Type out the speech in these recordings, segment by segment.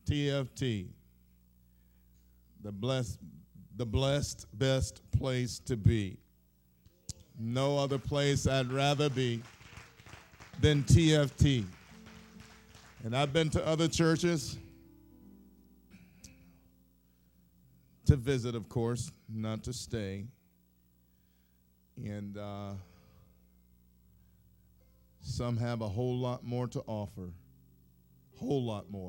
TFT, the blessed best place to be. No other place I'd rather be than TFT. And I've been to other churches to visit, of course, not to stay. And some have a whole lot more to offer. Whole lot more.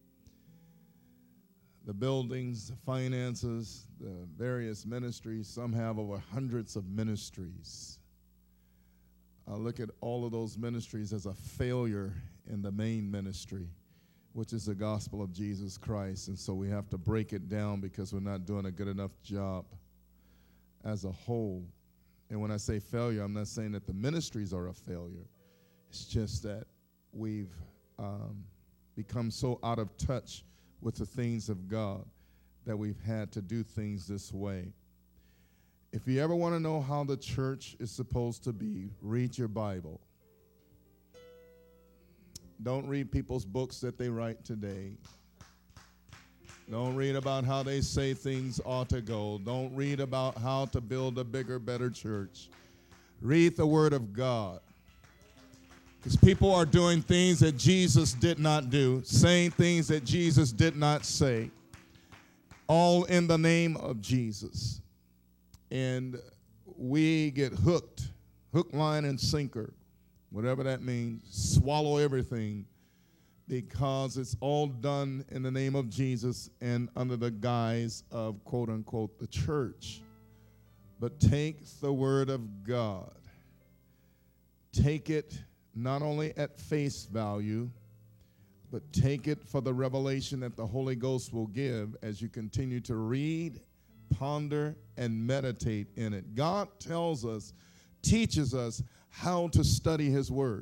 The buildings, the finances, the various ministries, some have over hundreds of ministries. I look at all of those ministries as a failure in the main ministry, which is the gospel of Jesus Christ. And so we have to break it down because we're not doing a good enough job as a whole. And when I say failure, I'm not saying that the ministries are a failure. It's just that we've become so out of touch with the things of God that we've had to do things this way. If you ever want to know how the church is supposed to be, read your Bible. Don't read people's books that they write today. Don't read about how they say things ought to go. Don't read about how to build a bigger, better church. Read the Word of God. Because people are doing things that Jesus did not do, saying things that Jesus did not say, all in the name of Jesus. And we get hooked, hook, line, and sinker, whatever that means, swallow everything, because it's all done in the name of Jesus and under the guise of, quote unquote, the church. But take the Word of God. Take it not only at face value, but take it for the revelation that the Holy Ghost will give as you continue to read, ponder, and meditate in it. God tells us, teaches us how to study His Word.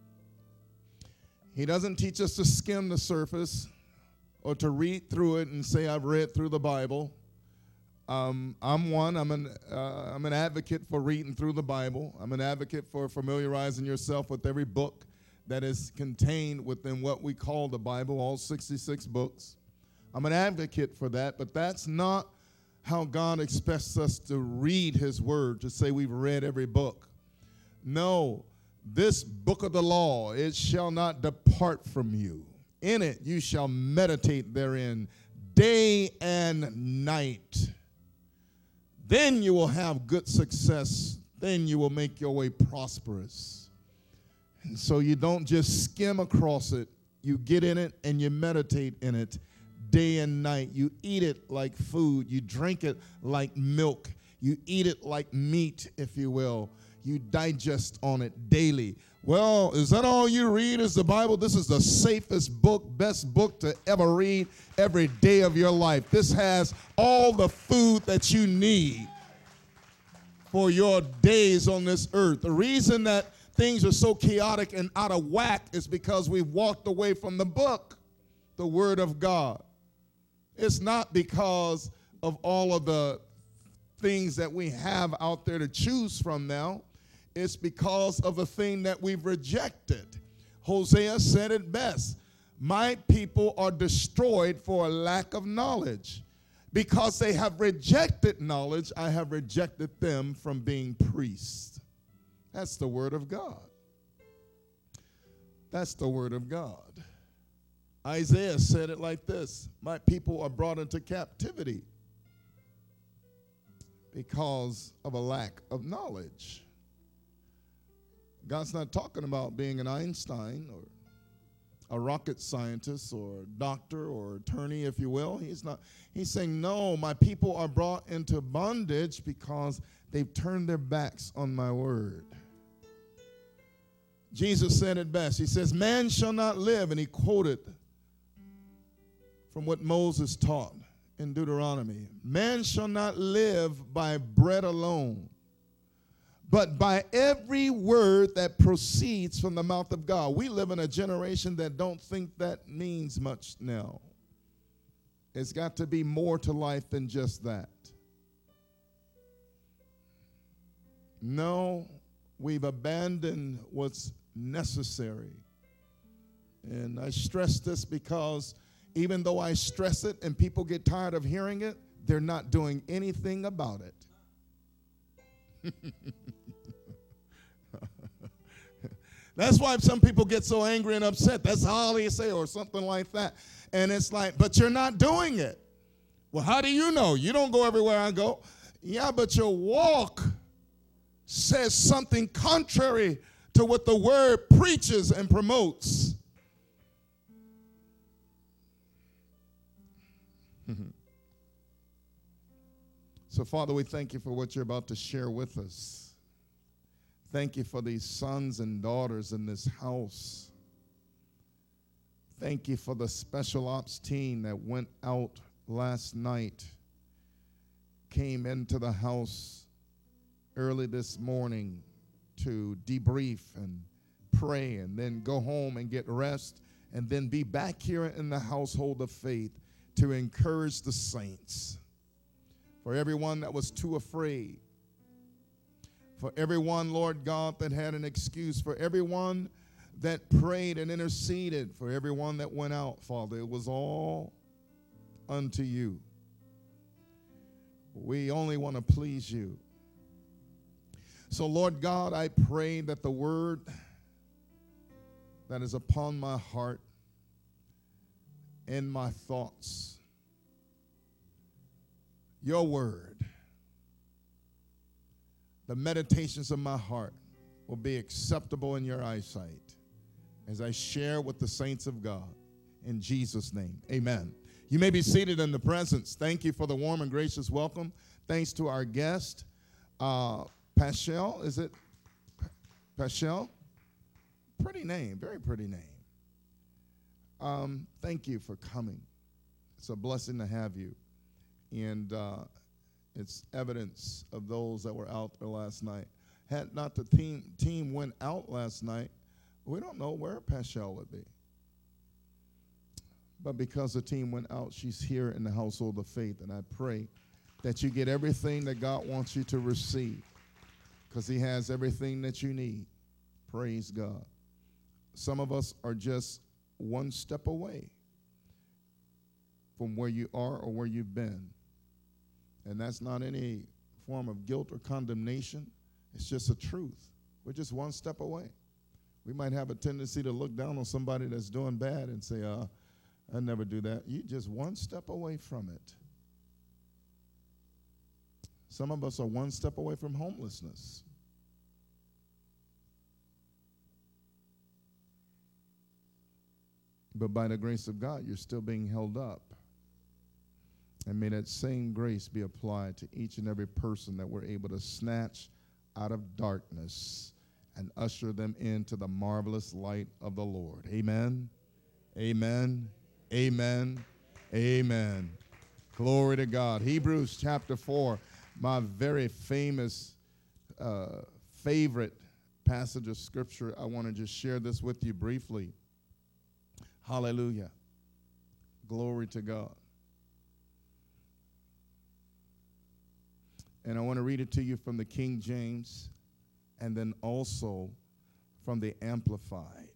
He doesn't teach us to skim the surface or to read through it and say, I've read through the Bible. I'm an advocate for reading through the Bible. I'm an advocate for familiarizing yourself with every book that is contained within what we call the Bible, all 66 books. I'm an advocate for that, but that's not how God expects us to read His Word, to say we've read every book. No, this book of the law, it shall not depart from you. In it you shall meditate therein day and night. Then you will have good success. Then you will make your way prosperous. And so you don't just skim across it. You get in it and you meditate in it day and night. You eat it like food. You drink it like milk. You eat it like meat, if you will. You digest on it daily. Well, is that all you read is the Bible? This is the safest book, best book to ever read every day of your life. This has all the food that you need for your days on this earth. The reason that things are so chaotic and out of whack is because we've walked away from the book, the Word of God. It's not because of all of the things that we have out there to choose from now. It's because of the thing that we've rejected. Hosea said it best. My people are destroyed for a lack of knowledge. Because they have rejected knowledge, I have rejected them from being priests. That's the Word of God. That's the Word of God. Isaiah said it like this. My people are brought into captivity because of a lack of knowledge. God's not talking about being an Einstein or a rocket scientist or a doctor or attorney, if you will. He's not. He's saying, no, my people are brought into bondage because they've turned their backs on my word. Jesus said it best. He says, man shall not live, and he quoted from what Moses taught in Deuteronomy. Man shall not live by bread alone, but by every word that proceeds from the mouth of God. We live in a generation that don't think that means much now. It's got to be more to life than just that. No, we've abandoned what's necessary. And I stress this because Even though I stress it and people get tired of hearing it, they're not doing anything about it. That's why some people get so angry and upset. That's all they say, or something like that. And it's like, but you're not doing it. Well, how do you know? You don't go everywhere I go. Yeah, but your walk says something contrary to what the word preaches and promotes. So, Father, we thank you for what you're about to share with us. Thank you for these sons and daughters in this house. Thank you for the special ops team that went out last night, came into the house early this morning to debrief and pray and then go home and get rest and then be back here in the household of faith to encourage the saints. For everyone that was too afraid, for everyone, Lord God, that had an excuse, for everyone that prayed and interceded, for everyone that went out, Father, it was all unto you. We only want to please you. So, Lord God, I pray that the word that is upon my heart and my thoughts, your word, the meditations of my heart will be acceptable in your eyesight as I share with the saints of God. In Jesus' name, amen. You may be seated in the presence. Thank you for the warm and gracious welcome. Thanks to our guest, Paschal. Is it Paschal? Pretty name, very pretty name. Thank you for coming. It's a blessing to have you. And it's evidence of those that were out there last night. Had not the team went out last night, we don't know where Paschal would be. But because the team went out, she's here in the household of faith. And I pray that you get everything that God wants you to receive, because he has everything that you need. Praise God. Some of us are just one step away from where you are or where you've been. And that's not any form of guilt or condemnation. It's just a truth. We're just one step away. We might have a tendency to look down on somebody that's doing bad and say, I never do that. You're just one step away from it. Some of us are one step away from homelessness. But by the grace of God, you're still being held up. And may that same grace be applied to each and every person that we're able to snatch out of darkness and usher them into the marvelous light of the Lord. Amen. Amen. Amen. Amen. Glory to God. Hebrews chapter 4, my very famous, favorite passage of Scripture. I want to just share this with you briefly. Hallelujah. Glory to God. And I want to read it to you from the King James and then also from the Amplified.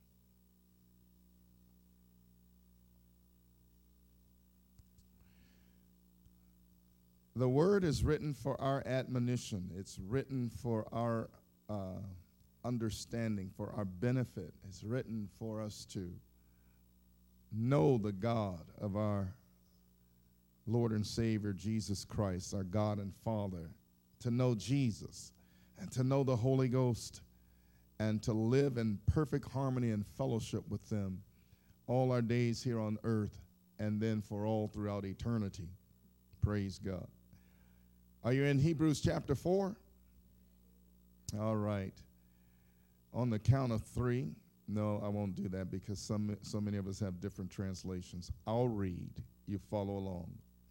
The word is written for our admonition. It's written for our understanding, for our benefit. It's written for us to know the God of our Lord and Savior, Jesus Christ, our God and Father, to know Jesus and to know the Holy Ghost and to live in perfect harmony and fellowship with them all our days here on earth and then for all throughout eternity. Praise God. Are you in Hebrews chapter 4? All right. On the count of 3. No, I won't do that because so many of us have different translations. I'll read. You follow along.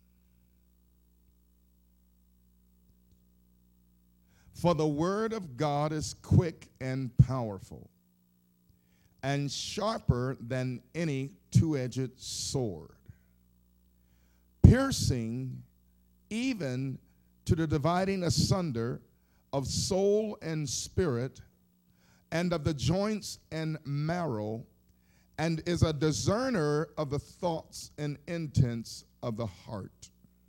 For the word of God is quick and powerful, and sharper than any two-edged sword, piercing even to the dividing asunder of soul and spirit, and of the joints and marrow, and is a discerner of the thoughts and intents of the heart.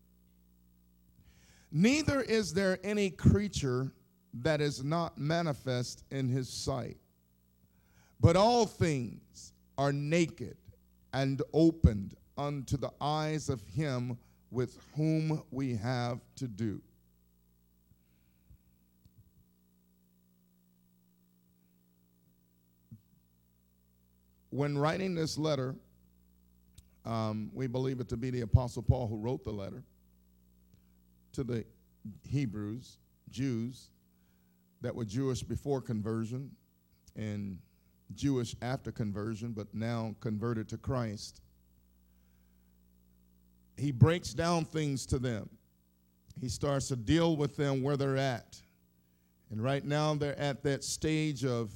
Neither is there any creature that is not manifest in his sight, but all things are naked and opened unto the eyes of him with whom we have to do. When writing this letter, we believe it to be the Apostle Paul who wrote the letter to the Hebrews, Jews that were Jewish before conversion and Jewish after conversion, but now converted to Christ. He breaks down things to them. He starts to deal with them where they're at. And right now they're at that stage of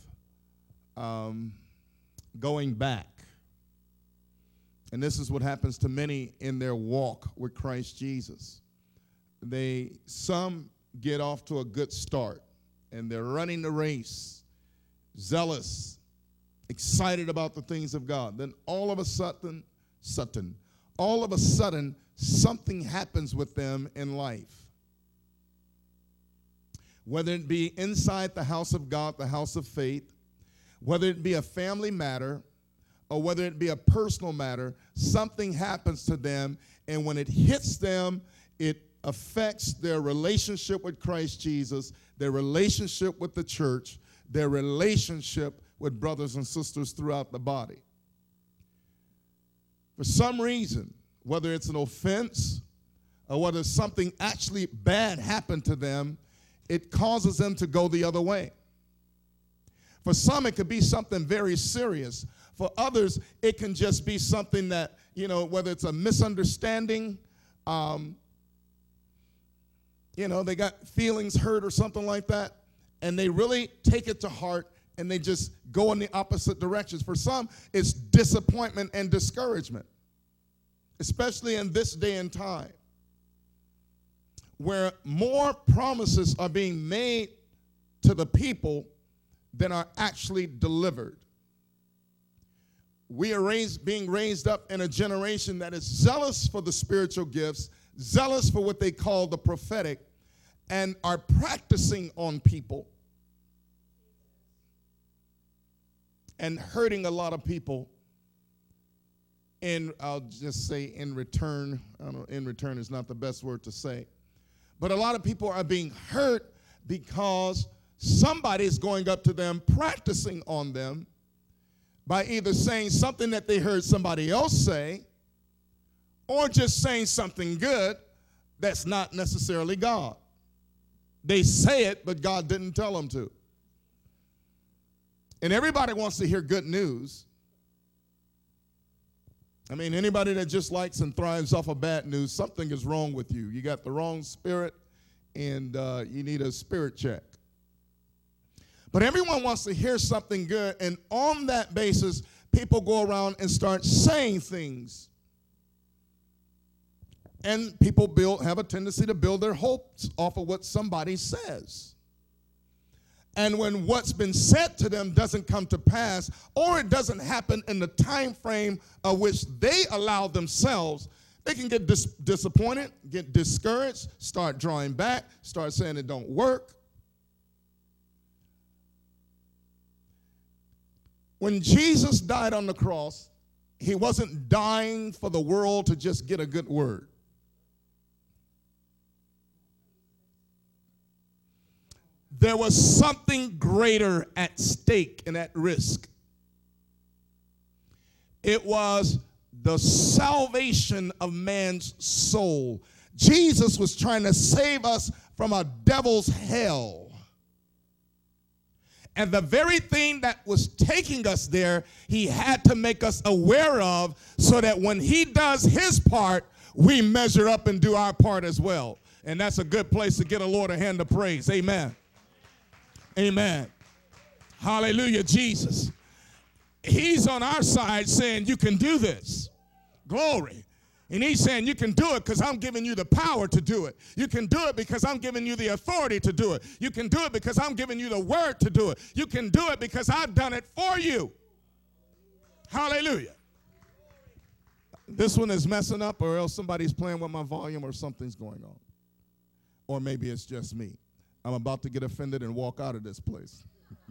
going back. And this is what happens to many in their walk with Christ Jesus. Some get off to a good start, and they're running the race, zealous, excited about the things of God. Then all of a sudden, something happens with them in life. Whether it be inside the house of God, the house of faith, whether it be a family matter, or whether it be a personal matter, something happens to them, and when it hits them, it affects their relationship with Christ Jesus, their relationship with the church, their relationship with brothers and sisters throughout the body. For some reason, whether it's an offense or whether something actually bad happened to them, it causes them to go the other way. For some, it could be something very serious. For others, it can just be something that, whether it's a misunderstanding, they got feelings hurt or something like that, and they really take it to heart and they just go in the opposite directions. For some, it's disappointment and discouragement, especially in this day and time, where more promises are being made to the people than are actually delivered. We are being raised up in a generation that is zealous for the spiritual gifts, zealous for what they call the prophetic, and are practicing on people and hurting a lot of people I'll just say in return. I don't know, in return is not the best word to say. But a lot of people are being hurt because somebody's going up to them, practicing on them by either saying something that they heard somebody else say or just saying something good that's not necessarily God. They say it, but God didn't tell them to. And everybody wants to hear good news. I mean, anybody that just likes and thrives off of bad news, something is wrong with you. You got the wrong spirit, and you need a spirit check. But everyone wants to hear something good, and on that basis, people go around and start saying things. And people have a tendency to build their hopes off of what somebody says. And when what's been said to them doesn't come to pass, or it doesn't happen in the time frame of which they allow themselves, they can get disappointed, get discouraged, start drawing back, start saying it don't work. When Jesus died on the cross, he wasn't dying for the world to just get a good word. There was something greater at stake and at risk. It was the salvation of man's soul. Jesus was trying to save us from a devil's hell. And the very thing that was taking us there, he had to make us aware of so that when he does his part, we measure up and do our part as well. And that's a good place to get a Lord a hand of praise. Amen. Amen. Hallelujah, Jesus. He's on our side saying, you can do this. Glory. And he's saying, you can do it because I'm giving you the power to do it. You can do it because I'm giving you the authority to do it. You can do it because I'm giving you the word to do it. You can do it because I've done it for you. Hallelujah. This one is messing up, or else somebody's playing with my volume, or something's going on. Or maybe it's just me. I'm about to get offended and walk out of this place.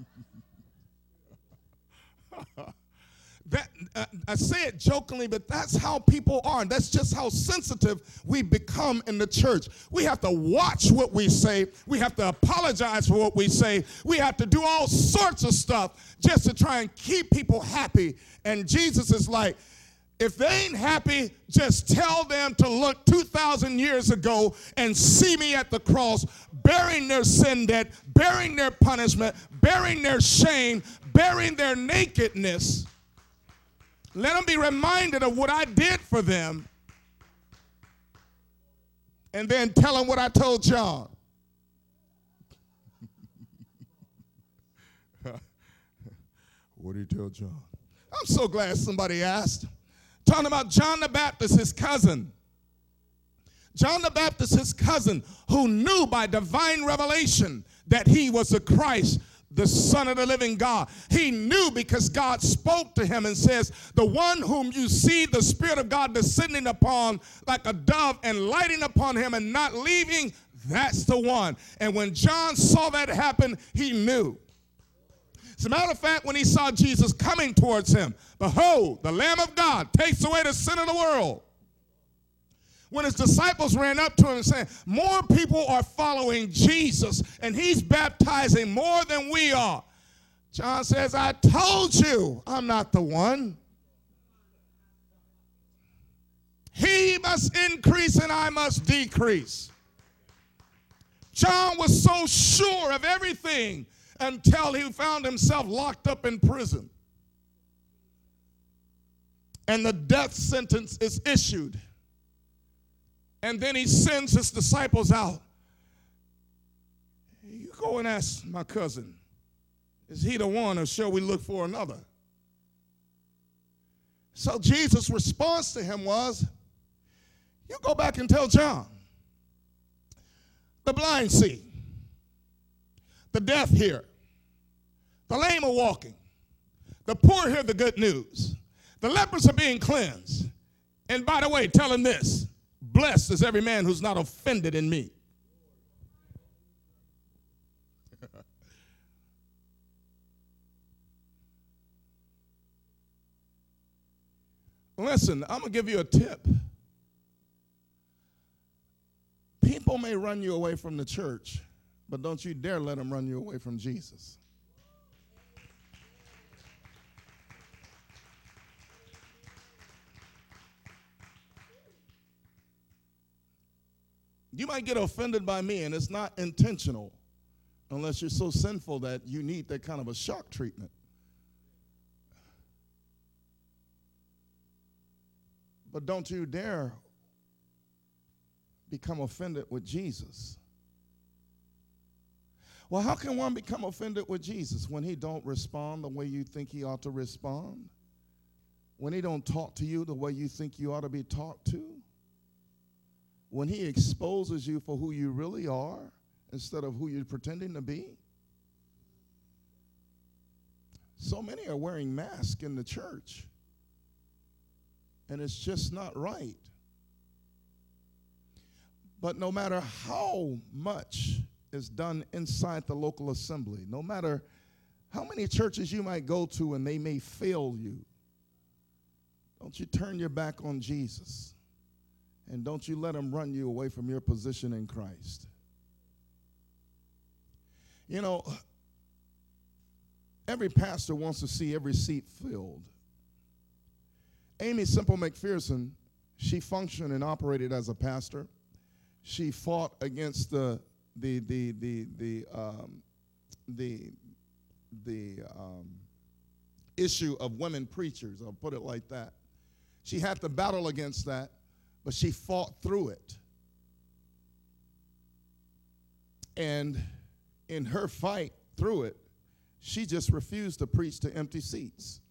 I say it jokingly, but that's how people are. And that's just how sensitive we become in the church. We have to watch what we say. We have to apologize for what we say. We have to do all sorts of stuff just to try and keep people happy. And Jesus is like, if they ain't happy, just tell them to look 2,000 years ago and see me at the cross, bearing their sin debt, bearing their punishment, bearing their shame, bearing their nakedness. Let them be reminded of what I did for them. And then tell them what I told John. What did he tell John? I'm so glad somebody asked. Talking about John the Baptist, his cousin. John the Baptist, his cousin, who knew by divine revelation that he was the Christ, the Son of the living God. He knew because God spoke to him and says, the one whom you see the Spirit of God descending upon like a dove and lighting upon him and not leaving, that's the one. And when John saw that happen, he knew. As a matter of fact, when he saw Jesus coming towards him, behold, the Lamb of God takes away the sin of the world. When his disciples ran up to him and said, more people are following Jesus, and he's baptizing more than we are. John says, I told you I'm not the one. He must increase and I must decrease. John was so sure of everything until he found himself locked up in prison. And the death sentence is issued. And then he sends his disciples out. You go and ask my cousin, is he the one or shall we look for another? So Jesus' response to him was, you go back and tell John. The blind see. The deaf hear. The lame are walking. The poor hear the good news. The lepers are being cleansed. And by the way, tell him this. Blessed is every man who's not offended in me. Listen, I'm going to give you a tip. People may run you away from the church, but don't you dare let them run you away from Jesus. You might get offended by me, and it's not intentional unless you're so sinful that you need that kind of a shock treatment. But don't you dare become offended with Jesus. Well, how can one become offended with Jesus when he don't respond the way you think he ought to respond? When he don't talk to you the way you think you ought to be talked to? When he exposes you for who you really are instead of who you're pretending to be? So many are wearing masks in the church, and it's just not right. But no matter how much is done inside the local assembly, no matter how many churches you might go to and they may fail you, don't you turn your back on Jesus. And don't you let him run you away from your position in Christ. You know, every pastor wants to see every seat filled. Aimee Semple McPherson, she functioned and operated as a pastor. She fought against the issue of women preachers. I'll put it like that. She had to battle against that, but she fought through it. And in her fight through it, she just refused to preach to empty seats.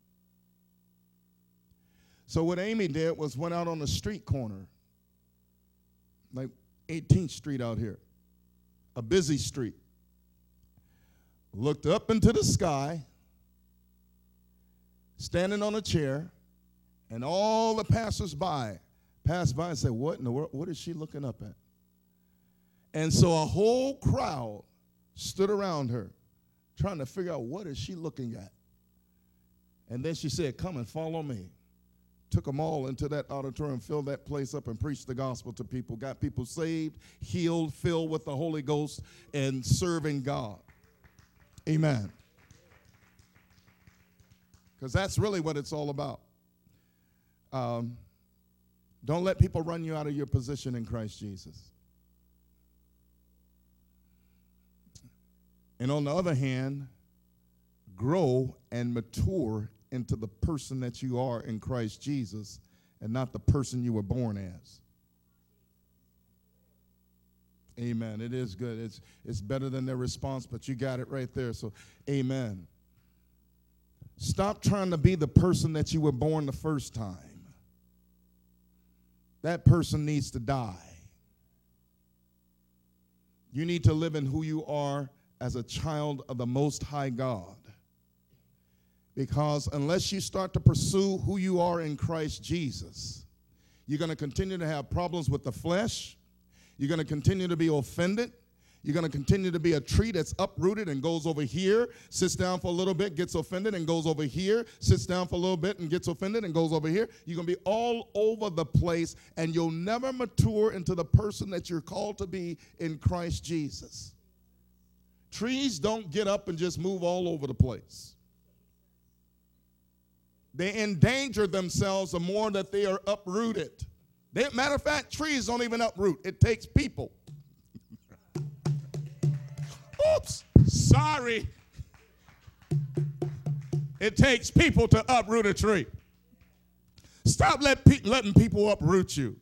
So what Aimee did was went out on the street corner, like 18th Street out here, a busy street, looked up into the sky standing on a chair, and all the passers-by passed by and said, what in the world? What is she looking up at? And so a whole crowd stood around her trying to figure out what is she looking at. And then she said, come and follow me. Took them all into that auditorium, filled that place up, and preached the gospel to people. Got people saved, healed, filled with the Holy Ghost, and serving God. Amen. Because that's really what it's all about. Don't let people run you out of your position in Christ Jesus. And on the other hand, grow and mature into the person that you are in Christ Jesus and not the person you were born as. Amen. It is good. It's better than their response, but you got it right there. So, amen. Stop trying to be the person that you were born the first time. That person needs to die. You need to live in who you are as a child of the Most High God. Because unless you start to pursue who you are in Christ Jesus, you're going to continue to have problems with the flesh. You're going to continue to be offended. You're going to continue to be a tree that's uprooted and goes over here, sits down for a little bit, gets offended, and goes over here, sits down for a little bit and gets offended and goes over here. You're going to be all over the place, and you'll never mature into the person that you're called to be in Christ Jesus. Trees don't get up and just move all over the place. They endanger themselves the more that they are uprooted. Matter of fact, trees don't even uproot. It takes people. Oops, sorry. It takes people to uproot a tree. Stop letting people uproot you.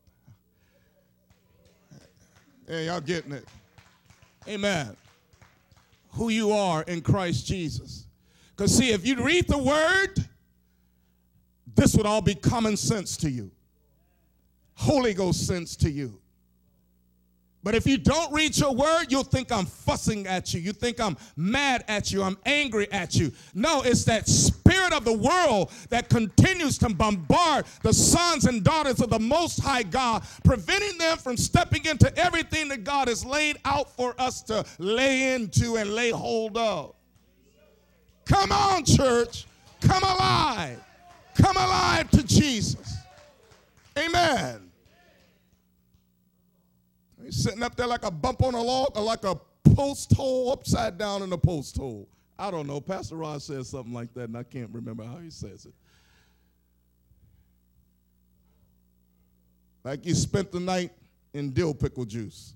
Hey, y'all getting it? Amen. Who you are in Christ Jesus. Because see, if you read the word, this would all be common sense to you. Holy Ghost sense to you. But if you don't read your word, you'll think I'm fussing at you. You think I'm mad at you. I'm angry at you. No, it's that spirit of the world that continues to bombard the sons and daughters of the Most High God, preventing them from stepping into everything that God has laid out for us to lay into and lay hold of. Come on, church. Come alive. Come alive to Jesus. Amen. He's sitting up there like a bump on a log or like a post hole upside down in the post hole. I don't know. Pastor Ron says something like that, and I can't remember how he says it. Like you spent the night in dill pickle juice.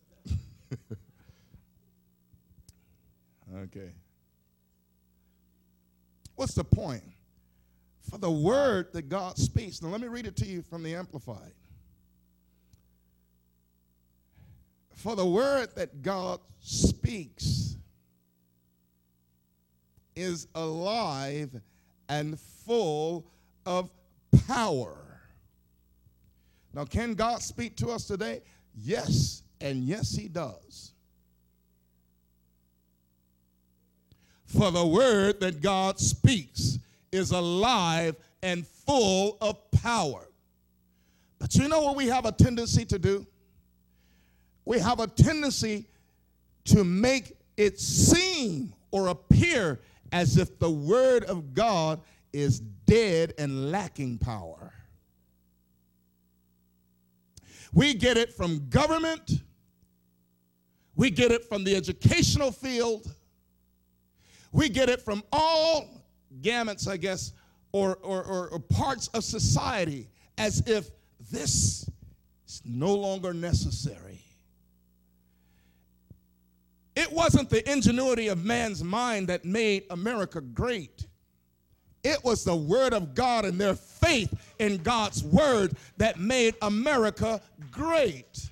Okay. What's the point? For the word that God speaks. Now let me read it to you from the Amplified. For the word that God speaks is alive and full of power. Now, can God speak to us today? Yes, and yes, he does. For the word that God speaks is alive and full of power. But you know what we have a tendency to do? We have a tendency to make it seem or appear as if the word of God is dead and lacking power. We get it from government. We get it from the educational field. We get it from all gamuts, I guess, or parts of society, as if this is no longer necessary. It wasn't the ingenuity of man's mind that made America great. It was the word of God and their faith in God's word that made America great.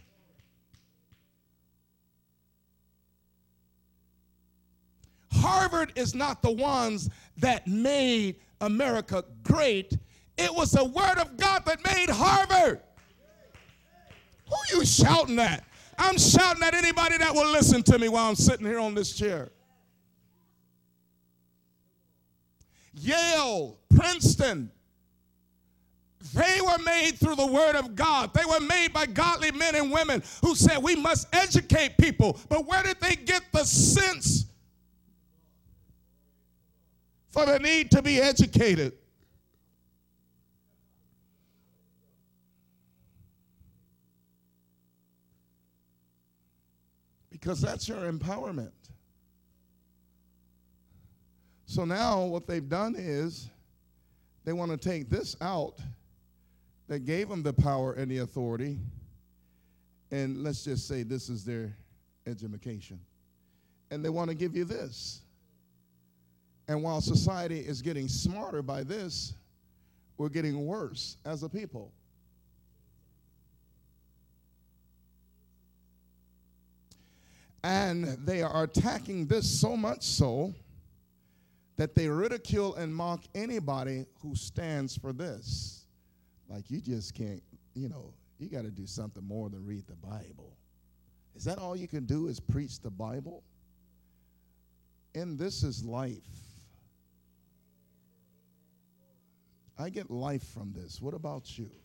Harvard is not the ones that made America great. It was the word of God that made Harvard. Who you shouting at? I'm shouting at anybody that will listen to me while I'm sitting here on this chair. Yale, Princeton. They were made through the Word of God. They were made by godly men and women who said we must educate people. But where did they get the sense for the need to be educated? Because that's your empowerment. So now what they've done is they want to take this out that gave them the power and the authority, and let's just say this is their education. And they want to give you this. And while society is getting smarter by this, we're getting worse as a people. And they are attacking this so much so that they ridicule and mock anybody who stands for this. Like, you just can't, you got to do something more than read the Bible. Is that all you can do is preach the Bible? And this is life. I get life from this. What about you?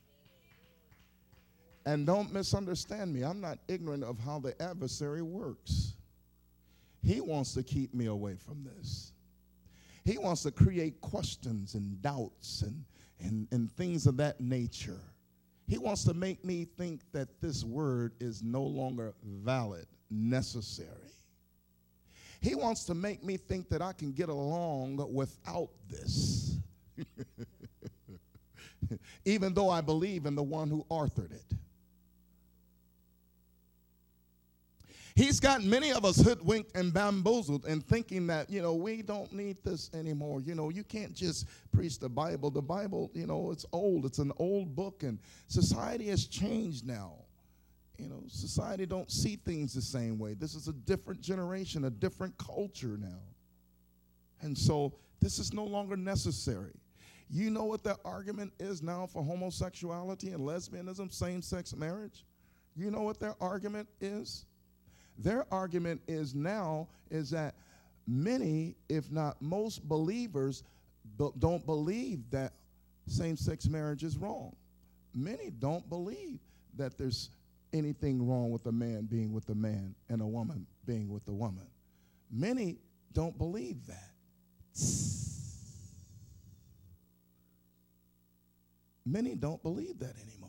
And don't misunderstand me. I'm not ignorant of how the adversary works. He wants to keep me away from this. He wants to create questions and doubts and things of that nature. He wants to make me think that this word is no longer valid, necessary. He wants to make me think that I can get along without this. Even though I believe in the one who authored it. He's got many of us hoodwinked and bamboozled and thinking that, we don't need this anymore. You can't just preach the Bible. The Bible, it's old. It's an old book, and society has changed now. Society don't see things the same way. This is a different generation, a different culture now. And so this is no longer necessary. You know what the argument is now for homosexuality and lesbianism, same-sex marriage? You know what their argument is? Their argument is that many, if not most believers, don't believe that same-sex marriage is wrong. Many don't believe that there's anything wrong with a man being with a man and a woman being with a woman. Many don't believe that. Many don't believe that anymore.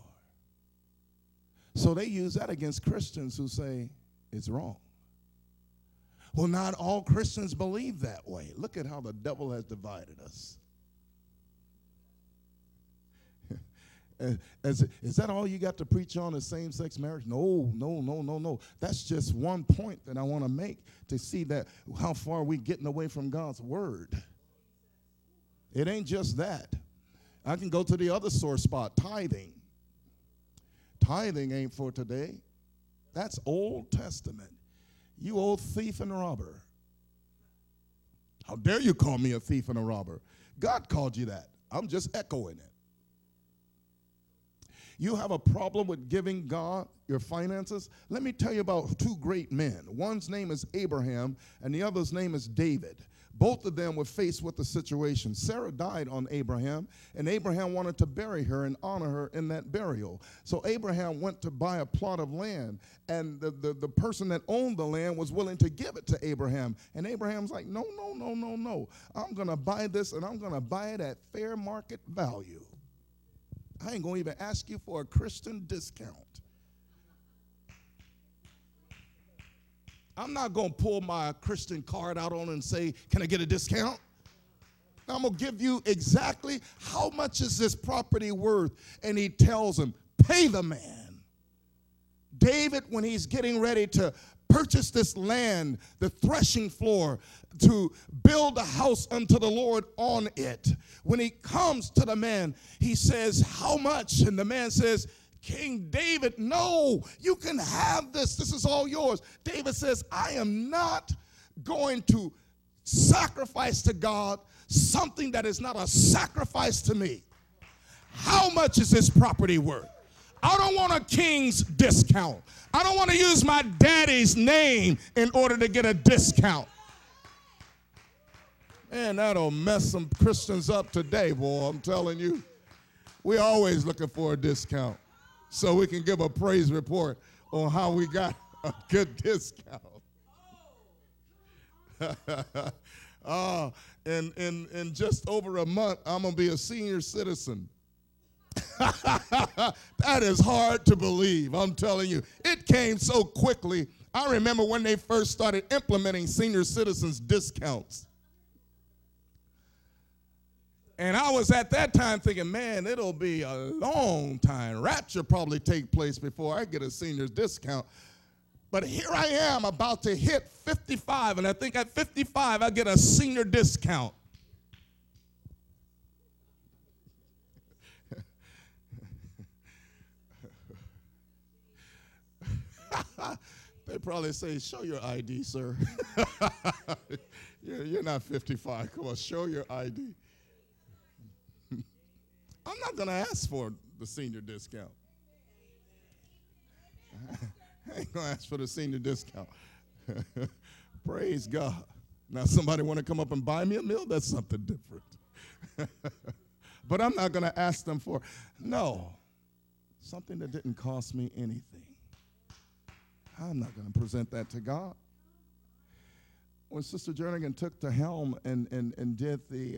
So they use that against Christians who say it's wrong. Well, not all Christians believe that way. Look at how the devil has divided us. Is that all you got to preach on, is same-sex marriage? No. That's just one point that I want to make to see that how far we're getting away from God's word. It ain't just that. I can go to the other sore spot, tithing. Tithing ain't for today. That's Old Testament. You old thief and robber. How dare you call me a thief and a robber? God called you that. I'm just echoing it. You have a problem with giving God your finances? Let me tell you about two great men. One's name is Abraham, and the other's name is David. Both of them were faced with the situation. Sarah died on Abraham, and Abraham wanted to bury her and honor her in that burial. So Abraham went to buy a plot of land, and the person that owned the land was willing to give it to Abraham. And Abraham's like, no. I'm going to buy this, and I'm going to buy it at fair market value. I ain't going to even ask you for a Christian discount. I'm not going to pull my Christian card out on and say, can I get a discount? I'm going to give you exactly how much is this property worth. And he tells him, pay the man. David, when he's getting ready to purchase this land, the threshing floor, to build a house unto the Lord on it, when he comes to the man, he says, how much? And the man says, King David, no, you can have this. This is all yours. David says, I am not going to sacrifice to God something that is not a sacrifice to me. How much is this property worth? I don't want a king's discount. I don't want to use my daddy's name in order to get a discount. And that'll mess some Christians up today, boy, I'm telling you. We're always looking for a discount so we can give a praise report on how we got a good discount. In just over a month, I'm going to be a senior citizen. That is hard to believe, I'm telling you. It came so quickly. I remember when they first started implementing senior citizens discounts. And I was at that time thinking, man, it'll be a long time. Rapture probably take place before I get a senior discount. But here I am about to hit 55, and I think at 55 I get a senior discount. They probably say, show your ID, sir. You're not 55. Come on, show your ID. I'm not going to ask for the senior discount. I ain't going to ask for the senior discount. Praise God. Now, somebody want to come up and buy me a meal? That's something different. But I'm not going to ask them for, no, something that didn't cost me anything. I'm not going to present that to God. When Sister Jernigan took the helm and did the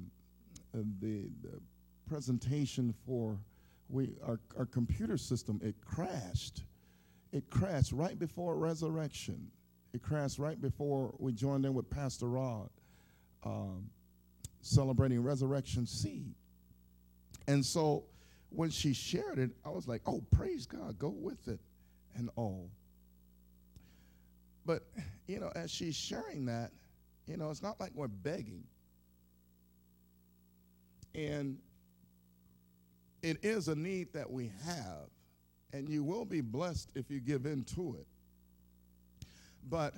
presentation for our computer system, it crashed. It crashed right before resurrection. It crashed right before we joined in with Pastor Rod, celebrating Resurrection Seed. And so when she shared it, I was like, oh, praise God, go with it and all. But, as she's sharing that, it's not like we're begging. And it is a need that we have, and you will be blessed if you give in to it. But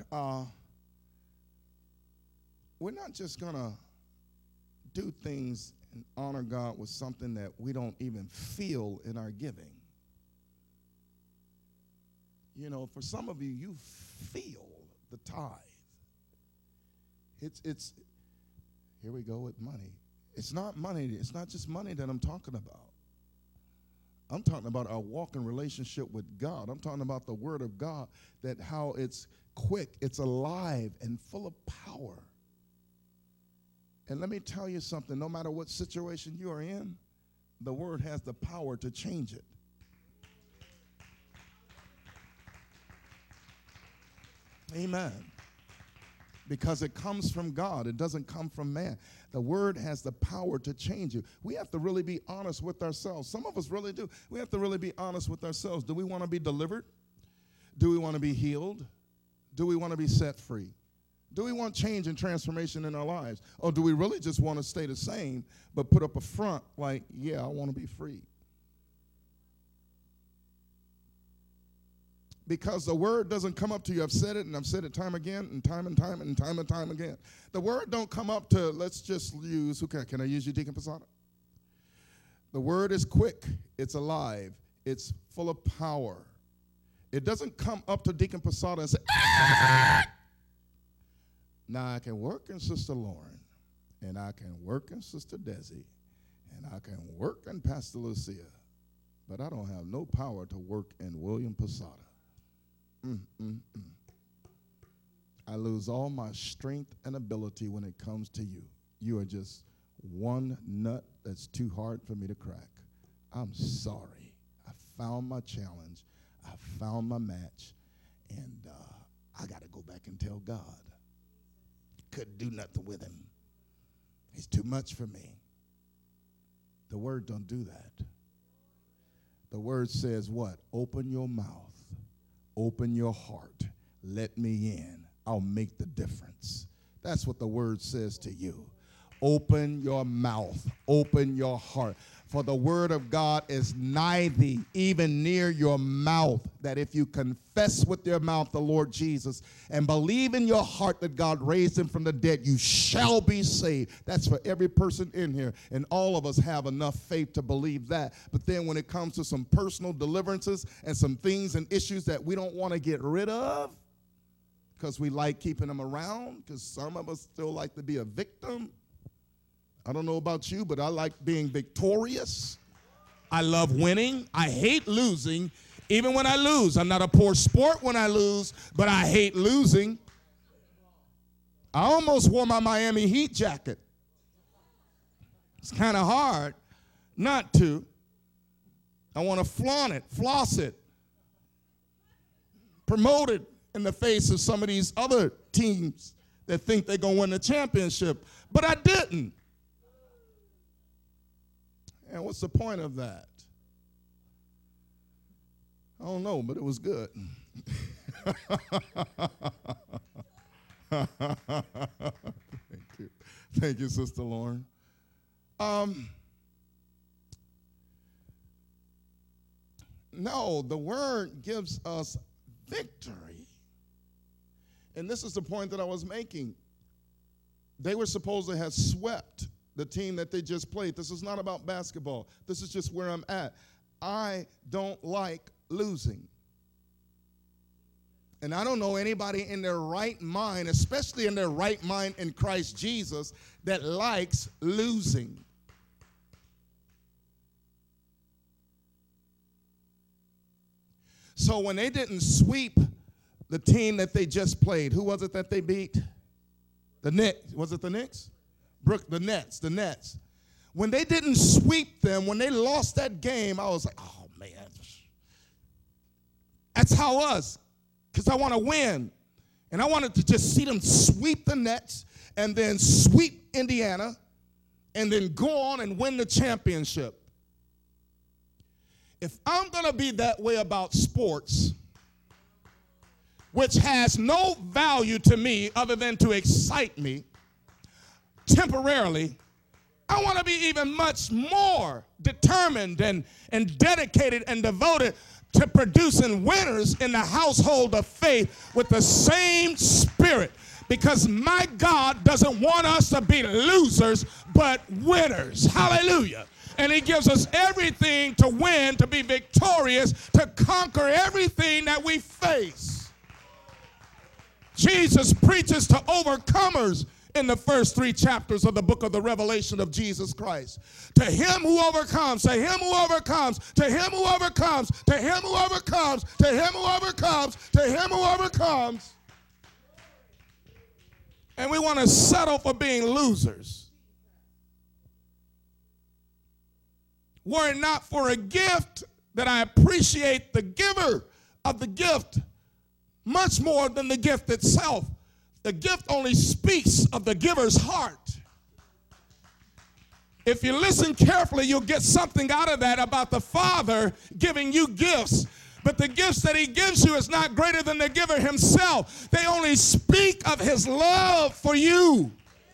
we're not just going to do things and honor God with something that we don't even feel in our giving. For some of you, you feel the tithe. It's here we go with money. It's not money. It's not just money that I'm talking about. I'm talking about our walking relationship with God. I'm talking about the Word of God, that how it's quick, it's alive, and full of power. And let me tell you something. No matter what situation you are in, the Word has the power to change it. Amen. Because it comes from God. It doesn't come from man. The Word has the power to change you. We have to really be honest with ourselves. Some of us really do. We have to really be honest with ourselves. Do we want to be delivered? Do we want to be healed? Do we want to be set free? Do we want change and transformation in our lives? Or do we really just want to stay the same but put up a front like, yeah, I want to be free? Because the Word doesn't come up to you. I've said it, and I've said it time again, and time and time and time and time again. The Word don't come up to, let's just use, can I use you, Deacon Posada? The Word is quick. It's alive. It's full of power. It doesn't come up to Deacon Posada and say, ah! Now I can work in Sister Lauren, and I can work in Sister Desi, and I can work in Pastor Lucia, but I don't have no power to work in William Posada. I lose all my strength and ability when it comes to you. You are just one nut that's too hard for me to crack. I'm sorry. I found my challenge. I found my match. And I got to go back and tell God. Couldn't do nothing with him. He's too much for me. The Word don't do that. The Word says what? Open your mouth. Open your heart. Let me in. I'll make the difference. That's what the Word says to you. Open your mouth. Open your heart. For the Word of God is nigh thee, even near your mouth, that if you confess with your mouth the Lord Jesus and believe in your heart that God raised him from the dead, you shall be saved. That's for every person in here. And all of us have enough faith to believe that. But then when it comes to some personal deliverances and some things and issues that we don't want to get rid of, because we like keeping them around, because some of us still like to be a victim. I don't know about you, but I like being victorious. I love winning. I hate losing, even when I lose. I'm not a poor sport when I lose, but I hate losing. I almost wore my Miami Heat jacket. It's kind of hard not to. I want to flaunt it, floss it, promote it in the face of some of these other teams that think they're going to win the championship. But I didn't. And what's the point of that? I don't know, but it was good. Thank you. Thank you, Sister Lauren. No, the word gives us victory. And this is the point that I was making. They were supposed to have swept the team that they just played. This is not about basketball. This is just where I'm at. I don't like losing. And I don't know anybody in their right mind, especially in their right mind in Christ Jesus, that likes losing. So when they didn't sweep the team that they just played, who was it that they beat? The Knicks. Was it the Knicks? The Nets. When they didn't sweep them, when they lost that game, I was like, oh, man. That's how it was, because I want to win. And I wanted to just see them sweep the Nets and then sweep Indiana and then go on and win the championship. If I'm going to be that way about sports, which has no value to me other than to excite me temporarily, I want to be even much more determined and dedicated and devoted to producing winners in the household of faith with the same spirit. Because my God doesn't want us to be losers, but winners. Hallelujah. And he gives us everything to win, to be victorious, to conquer everything that we face. Jesus preaches to overcomers in the first 3 chapters of the book of the Revelation of Jesus Christ. To him who overcomes, to him who overcomes, to him who overcomes, to him who overcomes, to him who overcomes, to him who overcomes. And we want to settle for being losers. Were it not for a gift, that I appreciate the giver of the gift much more than the gift itself. The gift only speaks of the giver's heart. If you listen carefully, you'll get something out of that about the Father giving you gifts. But the gifts that he gives you is not greater than the giver himself. They only speak of his love for you.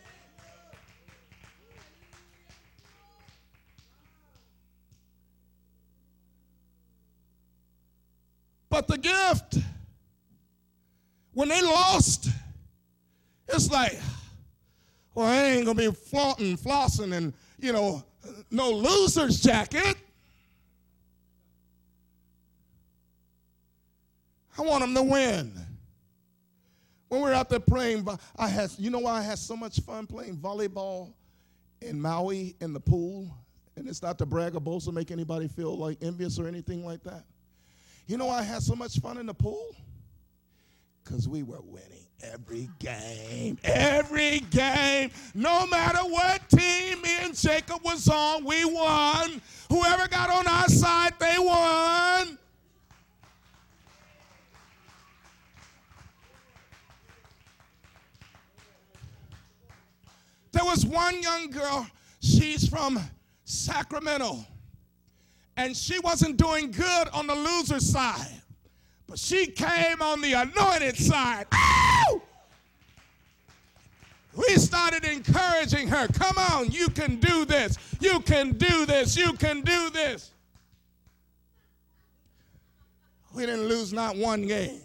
But the gift, when they lost, it's like, well, I ain't going to be flaunting, flossing, and, no loser's jacket. I want them to win. When we were out there playing, you know why I had so much fun playing volleyball in Maui in the pool? And it's not to brag or boast or make anybody feel like envious or anything like that. You know why I had so much fun in the pool? Because we were winning every game. Every game. No matter what team me and Jacob was on, we won. Whoever got on our side, they won. There was one young girl, she's from Sacramento, and she wasn't doing good on the loser side, but she came on the anointed side. Ow! We started encouraging her. Come on, you can do this. You can do this. You can do this. We didn't lose not one game.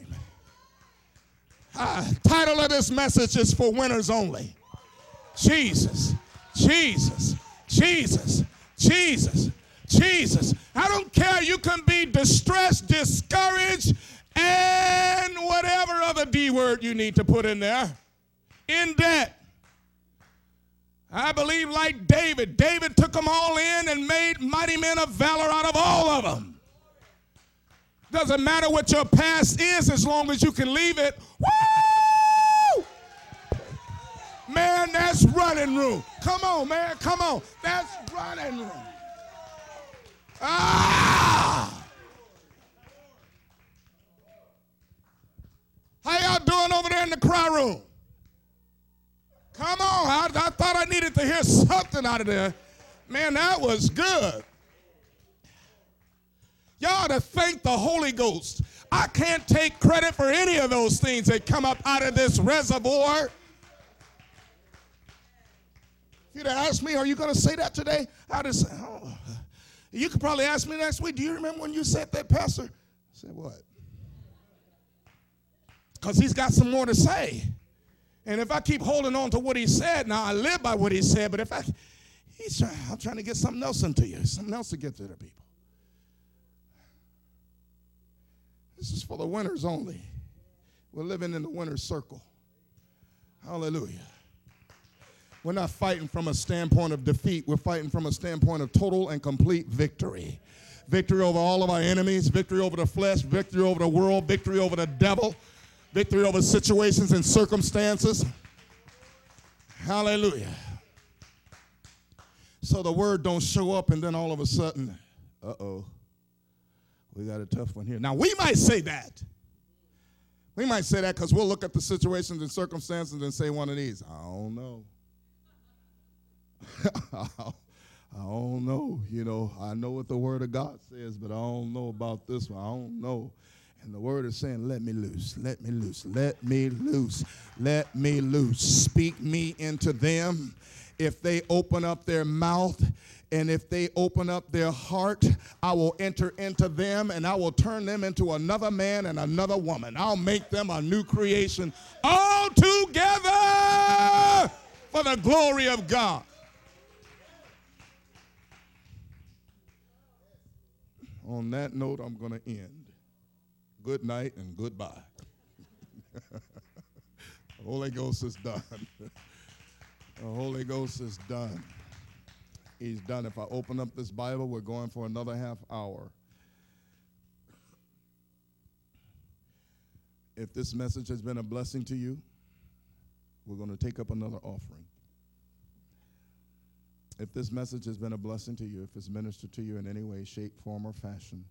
Title of this message is for winners only. Jesus, Jesus, Jesus, Jesus, Jesus. I don't care. You can be distressed, discouraged, and whatever other D word you need. need to put in there. In debt. I believe like David. David took them all in and made mighty men of valor out of all of them. Doesn't matter what your past is as long as you can leave it. Woo! Man, that's running room. Come on, man, come on. That's running room. Ah! How y'all doing over there in the cry room? Come on, I thought I needed to hear something out of there. Man, that was good. Y'all to thank the Holy Ghost. I can't take credit for any of those things that come up out of this reservoir. If you'd asked me, are you going to say that today? I'd have said, oh. You could probably ask me next week, do you remember when you said that, Pastor? I said, what? Because he's got some more to say. And if I keep holding on to what he said, now I live by what he said, but if I'm trying to get something else into you, something else to get to the people. This is for the winners only. We're living in the winner's circle. Hallelujah. We're not fighting from a standpoint of defeat. We're fighting from a standpoint of total and complete victory. Victory over all of our enemies, victory over the flesh, victory over the world, victory over the devil, victory over situations and circumstances. Hallelujah. So the word don't show up and then all of a sudden, we got a tough one here. Now, we might say that. We might say that because we'll look at the situations and circumstances and say one of these. I don't know. I don't know. You know, I know what the word of God says, but I don't know about this one. I don't know. And the word is saying, let me loose, let me loose, let me loose, let me loose. Speak me into them. If they open up their mouth and if they open up their heart, I will enter into them and I will turn them into another man and another woman. I'll make them a new creation all together for the glory of God. On that note, I'm going to end. Good night and goodbye. The Holy Ghost is done. The Holy Ghost is done. He's done. If I open up this Bible, we're going for another half hour. If this message has been a blessing to you, we're going to take up another offering. If this message has been a blessing to you, if it's ministered to you in any way, shape, form, or fashion,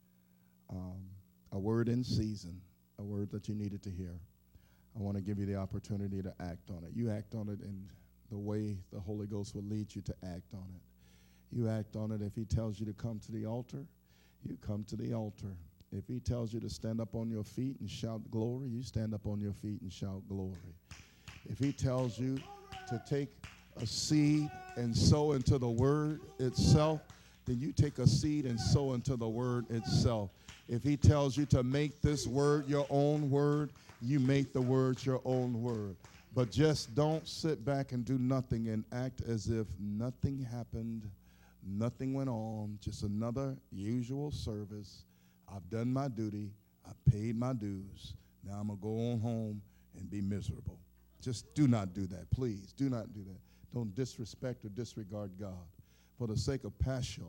a word in season, a word that you needed to hear, I want to give you the opportunity to act on it. You act on it in the way the Holy Ghost will lead you to act on it. You act on it. If he tells you to come to the altar, you come to the altar. If he tells you to stand up on your feet and shout glory, you stand up on your feet and shout glory. If he tells you to take a seed and sow into the word itself, then you take a seed and sow into the word itself. If he tells you to make this word your own word, you make the word your own word. But just don't sit back and do nothing and act as if nothing happened, nothing went on, just another usual service. I've done my duty. I've paid my dues. Now I'm going to go on home and be miserable. Just do not do that, please. Do not do that. Don't disrespect or disregard God. For the sake of passion,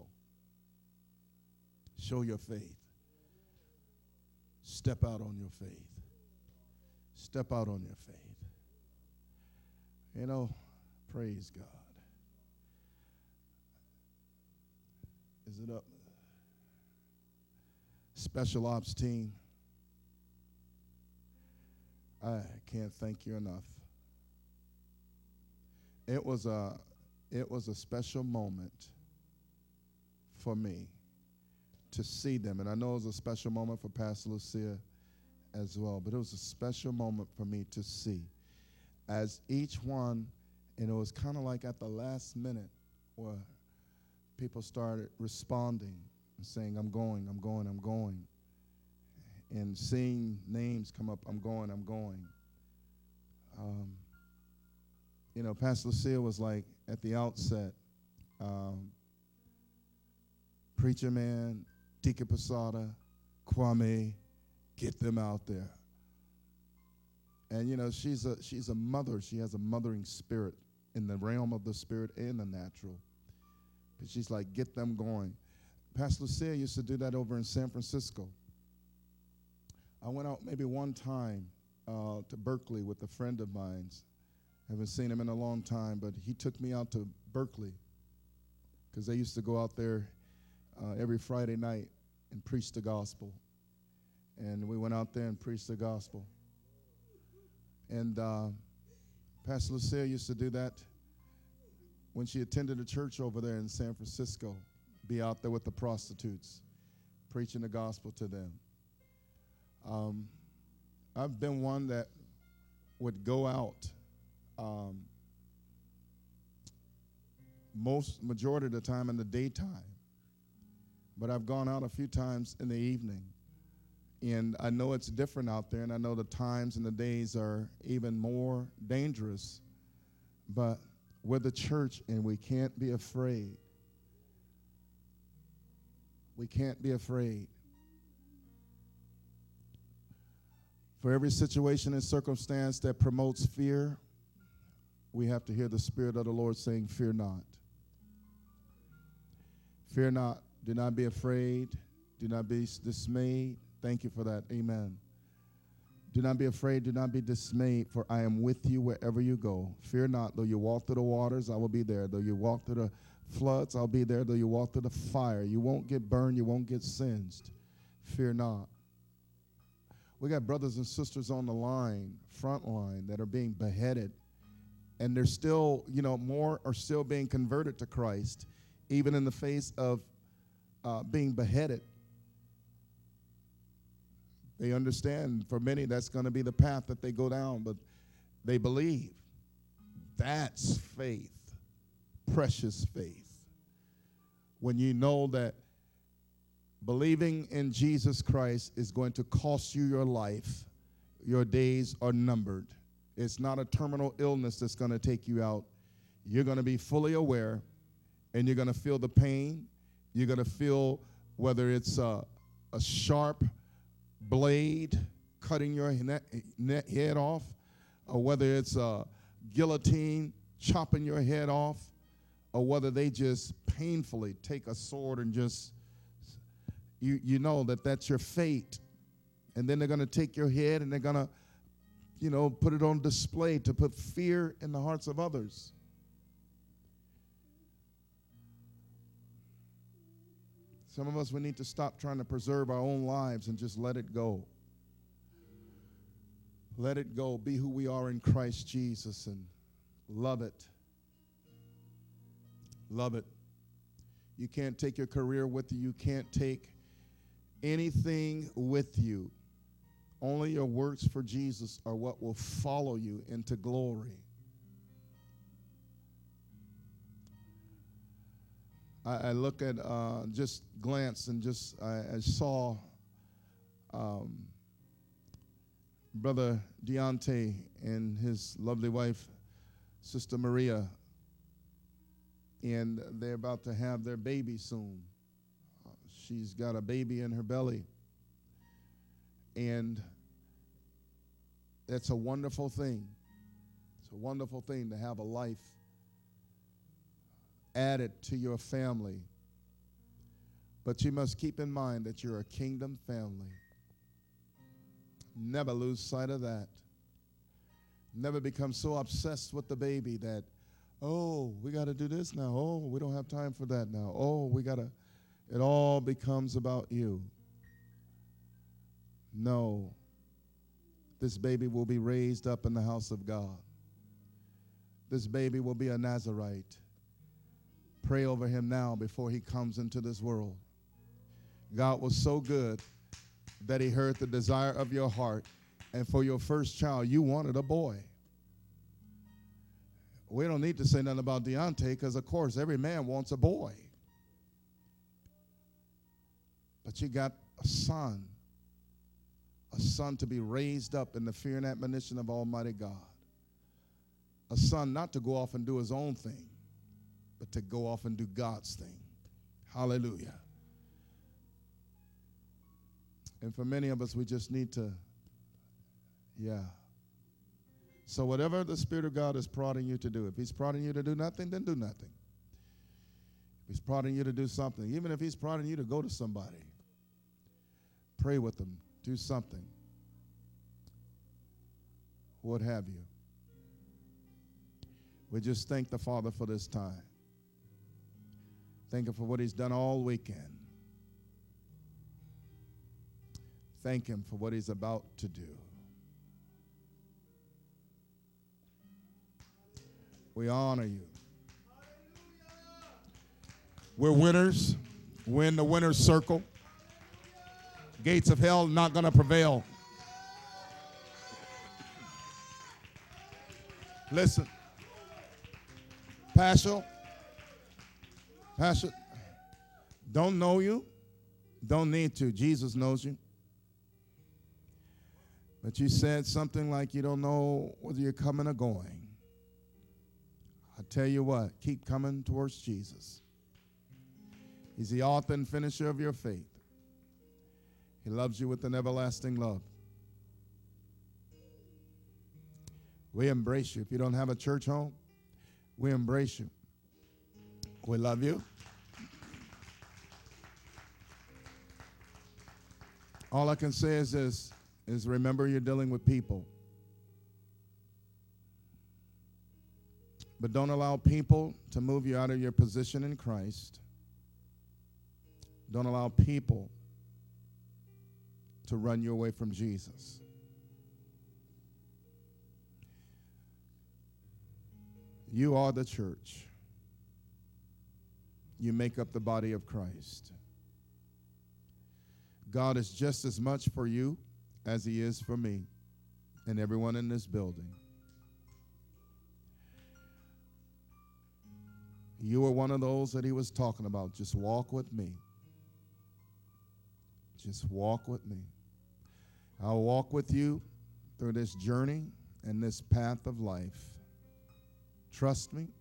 show your faith. Step out on your faith. Step out on your faith. You know, praise God. Is it up? Special ops team, I can't thank you enough. It was a special moment for me to see them. And I know it was a special moment for Pastor Lucia as well, but it was a special moment for me to see as each one, and it was kind of like at the last minute where people started responding and saying, I'm going, I'm going, I'm going. And seeing names come up, I'm going, I'm going. You know, Pastor Lucia was like, at the outset, Preacher Man, Deacon Posada, Kwame, get them out there. And she's a mother. She has a mothering spirit in the realm of the spirit and the natural. But she's like, get them going. Pastor Lucia used to do that over in San Francisco. I went out maybe one time to Berkeley with a friend of mine. Haven't seen him in a long time, but he took me out to Berkeley because they used to go out there every Friday night and preach the gospel. And we went out there and preached the gospel. And Pastor Lucille used to do that when she attended a church over there in San Francisco, be out there with the prostitutes, preaching the gospel to them. I've been one that would go out majority of the time in the daytime, but I've gone out a few times in the evening. And I know it's different out there, and I know the times and the days are even more dangerous. But we're the church, and we can't be afraid. We can't be afraid. For every situation and circumstance that promotes fear, we have to hear the Spirit of the Lord saying, fear not. Fear not. Do not be afraid. Do not be dismayed. Thank you for that. Amen. Do not be afraid. Do not be dismayed, for I am with you wherever you go. Fear not. Though you walk through the waters, I will be there. Though you walk through the floods, I'll be there. Though you walk through the fire, you won't get burned. You won't get singed. Fear not. We got brothers and sisters on the line, front line, that are being beheaded. And they're still, more are still being converted to Christ, even in the face of being beheaded. They understand, for many, that's going to be the path that they go down, but they believe. That's faith, precious faith. When you know that believing in Jesus Christ is going to cost you your life, your days are numbered. It's not a terminal illness that's going to take you out. You're going to be fully aware, and you're going to feel the pain. You're going to feel whether it's a sharp blade cutting your head off, or whether it's a guillotine chopping your head off, or whether they just painfully take a sword and just, you know that that's your fate. And then they're going to take your head and they're going to, put it on display to put fear in the hearts of others. Some of us, we need to stop trying to preserve our own lives and just let it go. Let it go. Be who we are in Christ Jesus and love it. Love it. You can't take your career with you. You can't take anything with you. Only your works for Jesus are what will follow you into glory. I look at, just glance and I saw Brother Deontay and his lovely wife, Sister Maria, and they're about to have their baby soon. She's got a baby in her belly, and that's a wonderful thing. It's a wonderful thing to have a life added to your family. But you must keep in mind that you're a kingdom family. Never lose sight of that. Never become so obsessed with the baby that, oh, we got to do this now. Oh, we don't have time for that now. Oh, it all becomes about you. No. This baby will be raised up in the house of God. This baby will be a Nazarite. Pray over him now before he comes into this world. God was so good that he heard the desire of your heart, and for your first child, you wanted a boy. We don't need to say nothing about Deontay, because, of course, every man wants a boy. But you got a son to be raised up in the fear and admonition of Almighty God. A son not to go off and do his own thing, but to go off and do God's thing. Hallelujah. And for many of us, we just need to, So whatever the Spirit of God is prodding you to do, if he's prodding you to do nothing, then do nothing. If he's prodding you to do something, even if he's prodding you to go to somebody, pray with them, do something, what have you. We just thank the Father for this time. Thank him for what he's done all weekend. Thank him for what he's about to do. We honor you. We're winners. We're in the winner's circle. Gates of hell not going to prevail. Listen. Pastor, don't know you, don't need to. Jesus knows you. But you said something like you don't know whether you're coming or going. I tell you what, keep coming towards Jesus. He's the author and finisher of your faith. He loves you with an everlasting love. We embrace you. If you don't have a church home, we embrace you. We love you. All I can say is this, is remember you're dealing with people. But don't allow people to move you out of your position in Christ. Don't allow people to run you away from Jesus. You are the church. You make up the body of Christ. God is just as much for you as he is for me and everyone in this building. You are one of those that he was talking about. Just walk with me. Just walk with me. I'll walk with you through this journey and this path of life. Trust me.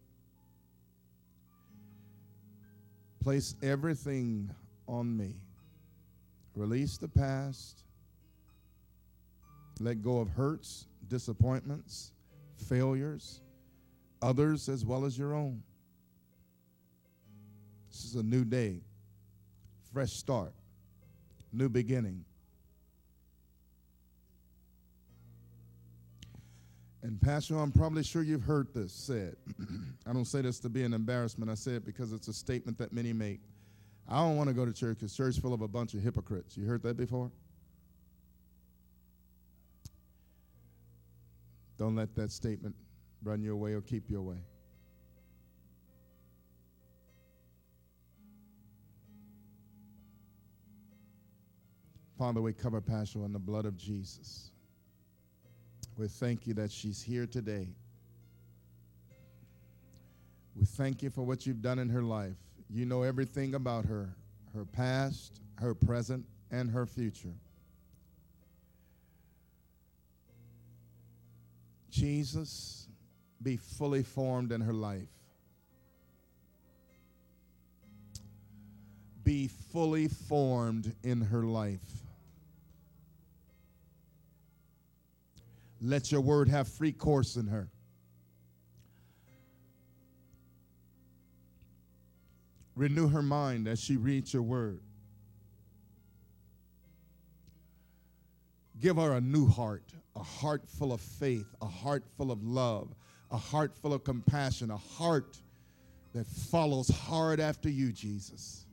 Place everything on me. Release the past. Let go of hurts, disappointments, failures, others as well as your own. This is a new day, fresh start, new beginning. And Pastor, I'm probably sure you've heard this said. I don't say this to be an embarrassment. I say it because it's a statement that many make. I don't want to go to church because church is full of a bunch of hypocrites. You heard that before? Don't let that statement run you away or keep you away. Father, we cover Pastor in the blood of Jesus. We thank you that she's here today. We thank you for what you've done in her life. You know everything about her, her past, her present, and her future. Jesus, be fully formed in her life. Be fully formed in her life. Let your word have free course in her. Renew her mind as she reads your word. Give her a new heart, a heart full of faith, a heart full of love, a heart full of compassion, a heart that follows hard after you, Jesus.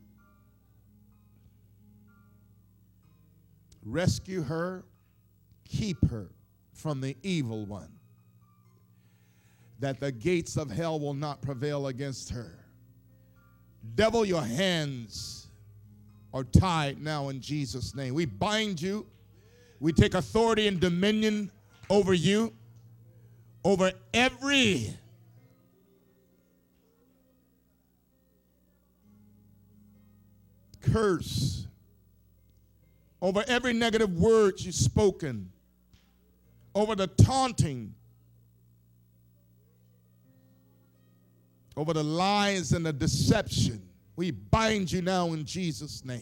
Rescue her, keep her from the evil one, that the gates of hell will not prevail against her. Devil, your hands are tied now in Jesus' name. We bind you. We take authority and dominion over you, over every curse, over every negative word you've spoken, over the taunting, over the lies and the deception. We bind you now in Jesus' name.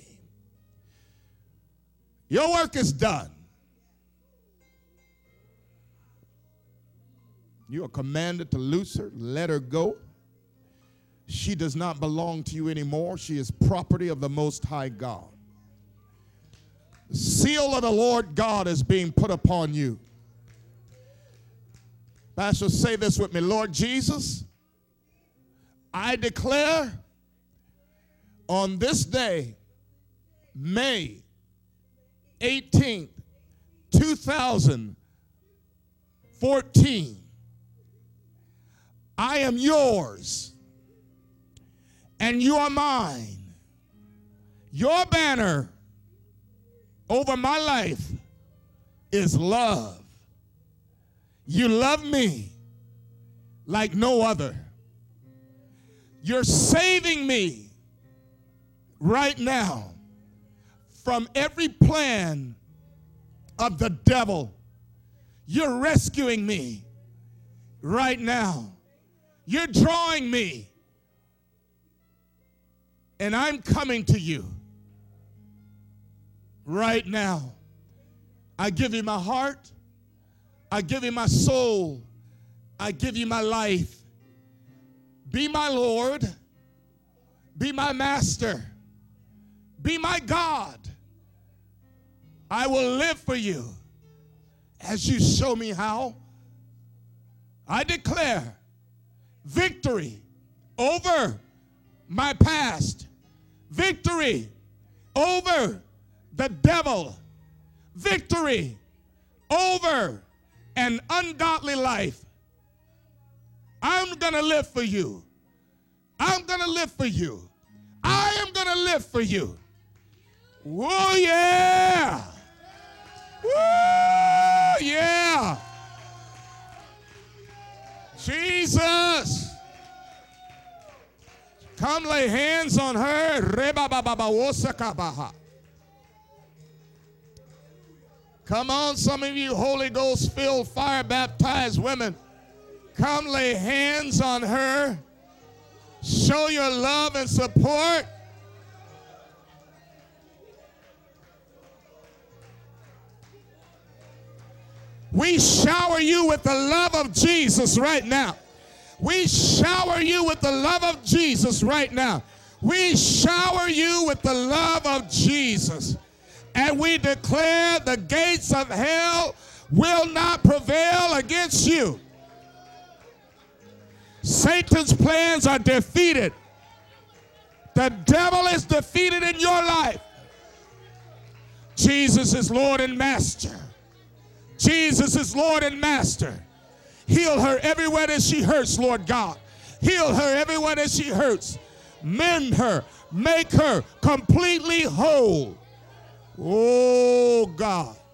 Your work is done. You are commanded to loose her, let her go. She does not belong to you anymore. She is property of the Most High God. The seal of the Lord God is being put upon you. Pastor, say this with me. Lord Jesus, I declare on this day, May 18th, 2014, I am yours and you are mine. Your banner over my life is love. You love me like no other. You're saving me right now from every plan of the devil. You're rescuing me right now. You're drawing me, and I'm coming to you right now. I give you my heart. I give you my soul. I give you my life. Be my Lord. Be my master. Be my God. I will live for you as you show me how. I declare victory over my past. Victory over the devil. Victory over an ungodly life. I'm going to live for you. I'm going to live for you. I am going to live for you. Whoa, yeah. Whoa, yeah. Jesus. Come lay hands on her. Come on, some of you Holy Ghost filled, fire baptized women. Come lay hands on her. Show your love and support. We shower you with the love of Jesus right now. We shower you with the love of Jesus right now. We shower you with the love of Jesus. And we declare the gates of hell will not prevail against you. Satan's plans are defeated. The devil is defeated in your life. Jesus is Lord and Master. Jesus is Lord and Master. Heal her everywhere that she hurts, Lord God. Heal her everywhere that she hurts. Mend her. Make her completely whole. Oh, God.